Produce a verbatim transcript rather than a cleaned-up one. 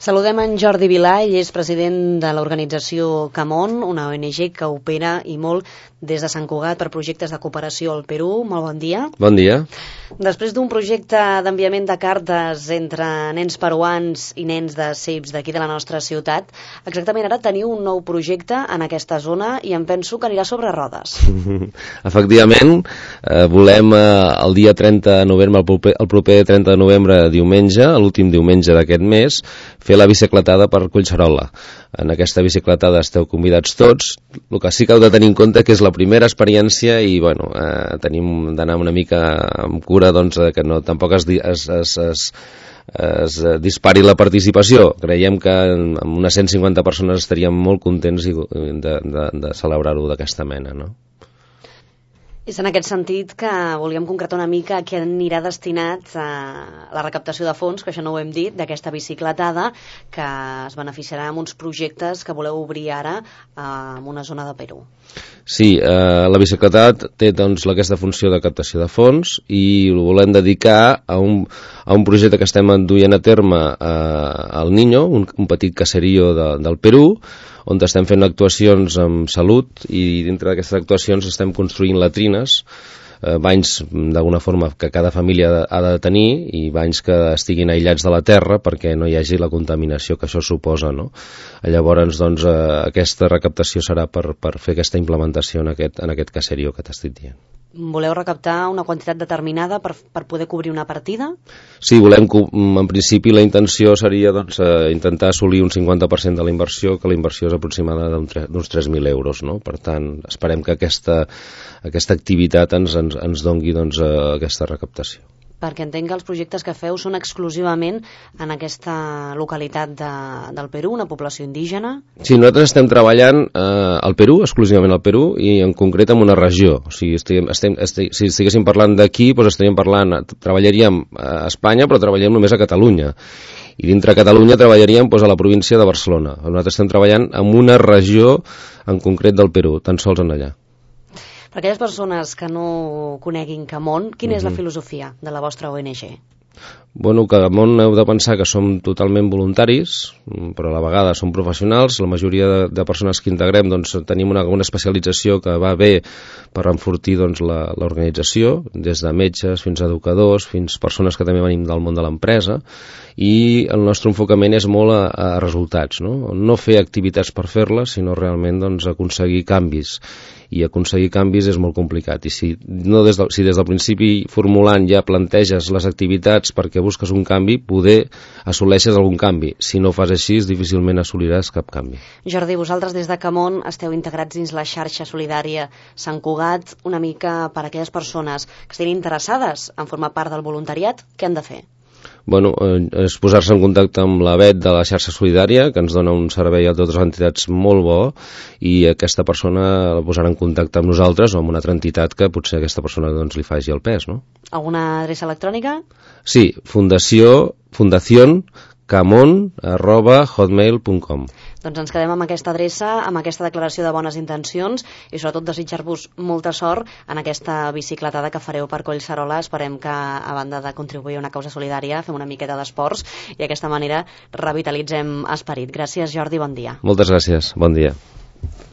Saludem en Jordi Vilà, ell és president de l'organització Camón, una O N G que opera i molt des de Sant Cugat per projectes de cooperació al Perú. Molt bon dia. Bon dia. Després d'un projecte d'enviament de cartes entre nens peruans i nens de C I Ps d'aquí de la nostra ciutat, exactament ara teniu un nou projecte en aquesta zona i em penso que anirà sobre rodes. Efectivament, eh, volem eh, el dia trenta de novembre, el proper, el proper trenta de novembre, diumenge, l'últim diumenge d'aquest mes, fer la bicicletada per Collserola. En aquesta bicicletada esteu convidats tots. El que sí que heu de tenir en compte que és la primera experiència i bueno, eh, tenim d'anar una mica amb cura, doncs, que no, tampoc es, es, es, es, es dispari la participació. Creiem que amb unes cent cinquanta persones estaríem molt contents de, de, de celebrar-ho d'aquesta mena, no? És en aquest sentit que volíem concretar una mica a què anirà destinat a la recaptació de fons, que això no ho hem dit, d'aquesta bicicletada, que es beneficiarà amb uns projectes que voleu obrir ara en una zona de Perú. Sí, eh, la bicicletada té doncs aquesta funció de captació de fons i ho volem dedicar a un, a un projecte que estem duent a terme eh, al Niño, un, un petit caserío de, del Perú, on estem fent actuacions amb salut i dintre d'aquestes actuacions estem construint latrines, eh, banys d'alguna forma que cada família ha de tenir i banys que estiguin aïllats de la terra perquè no hi hagi la contaminació que això suposa, no? Llavors, doncs, eh, aquesta recaptació serà per, per fer aquesta implementació en aquest, en aquest caserío que t'estic dient. Voleu recaptar una quantitat determinada per, per poder cobrir una partida? Sí, volem, en principi la intenció seria doncs, eh, intentar assolir un cinquanta per cent de la inversió, que la inversió és aproximada d'uns tres mil euros, no? Per tant, esperem que aquesta, aquesta activitat ens, ens, ens dongui doncs, eh, aquesta recaptació. Perquè entenc que els projectes que feu són exclusivament en aquesta localitat de, del Perú, una població indígena? Sí, nosaltres estem treballant eh, al Perú, exclusivament al Perú, i en concret en una regió. O sigui, estem, estem, estem, si estiguéssim parlant d'aquí, doncs estaríem parlant, treballaríem a Espanya, però treballaríem només a Catalunya. I dintre Catalunya treballaríem doncs, a la província de Barcelona. Nosaltres estem treballant en una regió en concret del Perú, tan sols en allà. Per aquelles persones que no coneguin Camón, quina és la filosofia de la vostra O N G? Bueno, que Camón heu de pensar que som totalment voluntaris, però a la vegada som professionals. La majoria de, de persones que integrem doncs, tenim una, una especialització que va bé per enfortir doncs, l'organització, des de metges fins a educadors, fins persones que també venim del món de l'empresa, i el nostre enfocament és molt a, a resultats, no? No fer activitats per fer-les, sinó realment doncs, aconseguir canvis. I aconseguir canvis és molt complicat. I si, no des del, si des del principi formulant ja planteges les activitats perquè busques un canvi, poder assoleixes algun canvi. Si no fas així, difícilment assoliràs cap canvi. Jordi, vosaltres des de Camón esteu integrats dins la xarxa solidària Sant Cugat, una mica per a aquelles persones que estiguin interessades en formar part del voluntariat, què han de fer? Bueno, eh, és posar-se en contacte amb la B E T de la xarxa solidària, que ens dona un servei a totes les entitats molt bo, i aquesta persona la posarà en contacte amb nosaltres o amb una altra entitat que potser aquesta persona doncs, li faci el pes, no? Alguna adreça electrònica? Sí, fundació, fundación camón arroba hotmail punt com. Doncs ens quedem amb aquesta adreça, amb aquesta declaració de bones intencions i sobretot desitjar-vos molta sort en aquesta bicicletada que fareu per Collserola. Esperem que, a banda de contribuir a una causa solidària, fem una miqueta d'esports i d'aquesta manera revitalitzem esperit. Gràcies, Jordi, bon dia. Moltes gràcies, bon dia.